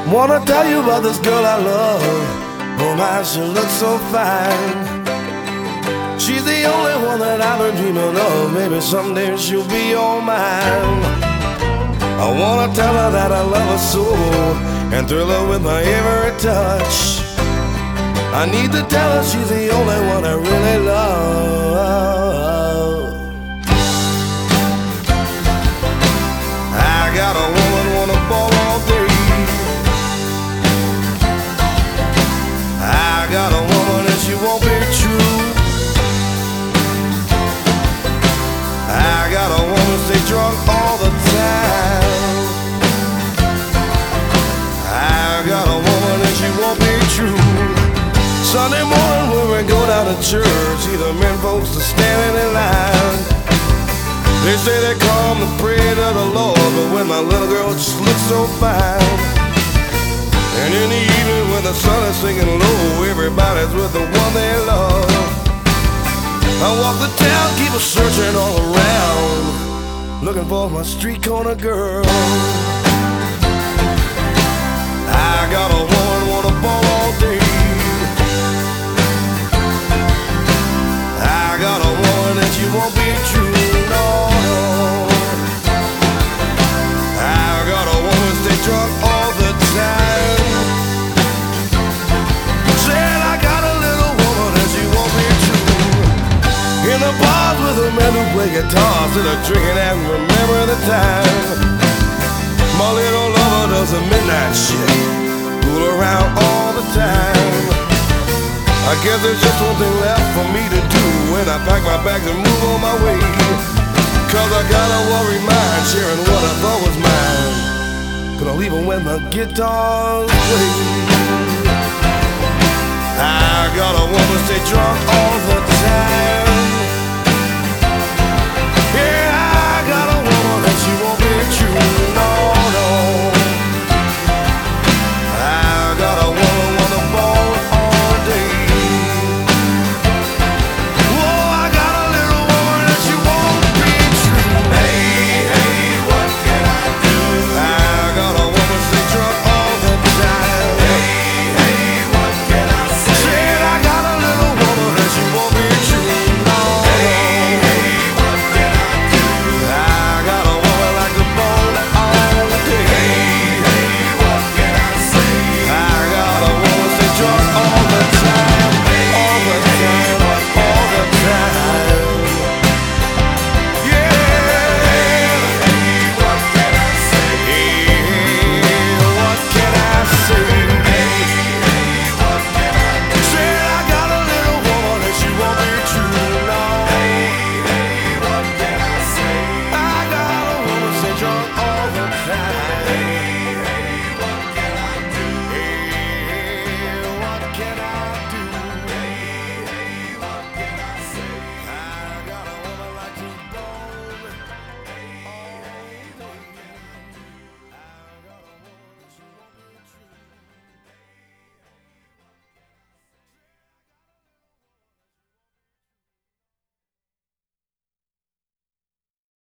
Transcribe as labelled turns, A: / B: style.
A: Wanna tell you about this girl I love. Oh my, she looks so fine. She's the only one that I've been dreaming of. Maybe someday she'll be all mine. I wanna tell her that I love her so, and thrill her with my every touch. I need to tell her she's the only one I really love. I got a woman wanna ball all day. I got a woman and she won't be true. I got a woman stay drunk all the time. I got a woman and she won't be true. Sunday morning when we go down to church, see the men folks are standing in line. They say they come to pray to the Lord, but when my little girl just looks so fine. And in the evening when the sun is sinking low, everybody's with the one they love. I walk the town, keep a searching all around, looking for my street corner girl. I got a woman wanna ball all day. I got a woman and she won't be true, no, no. I got a woman stay drunk all the time. Said I got a little woman and she won't be true. In the bars with the men who play guitars, till they're drinking and remember the time. My little lover does the midnight shit, fool around all the time. I guess there's just one thing left for me to do when I pack my bags and move on my way. Cause I got a worried mind, sharing what I thought was mine. Gonna leave her when the guitars play. I got a woman stay drunk all the time. Yeah, I got a woman and she won't be true.